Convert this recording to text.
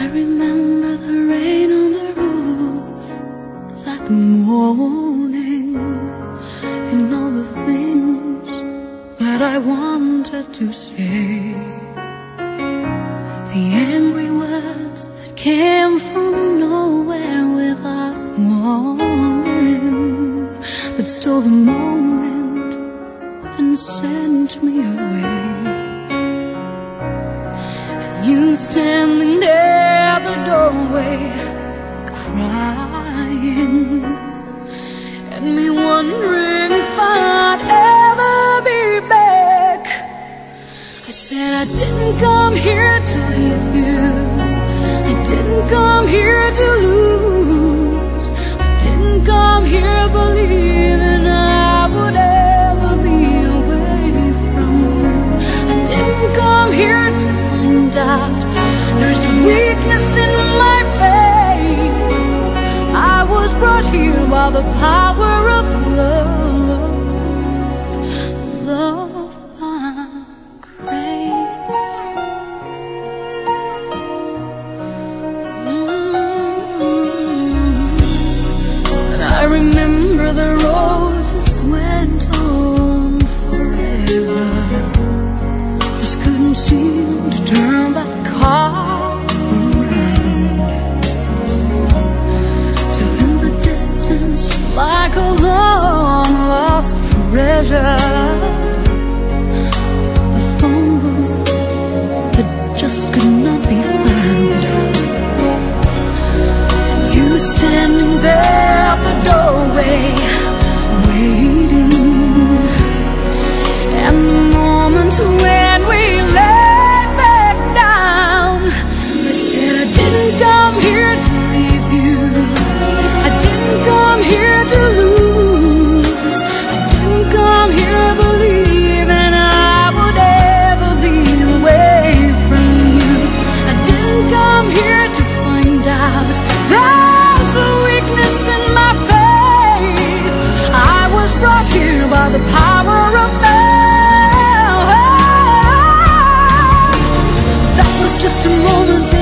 I remember the rain on the roof that morning, and all the things that I wanted to say, the angry words that came from nowhere without warning, that stole the moment and sent me away. And you standing there at the doorway, crying, and me wondering if I'd ever be back. I said I didn't come here to leave you, I didn't come here to lose, I didn't come here believing I would ever be away from you. I didn't come here to find out there's a weakness in my faith. I was brought here by the power of love, love by grace. And I remember the road just went on forever, just couldn't seem to turn that car around, till in the distance, like a long lost treasure, a phone booth that just could not be found. And you standing there at the doorway, waiting, and the moment when we laid back down, I said I didn't come here to leave you, I didn't come here to lose, I didn't come here believing I would ever be away from you. I didn't come here to find out there's a weakness in my faith. I was brought here by the power of love. That was just a moment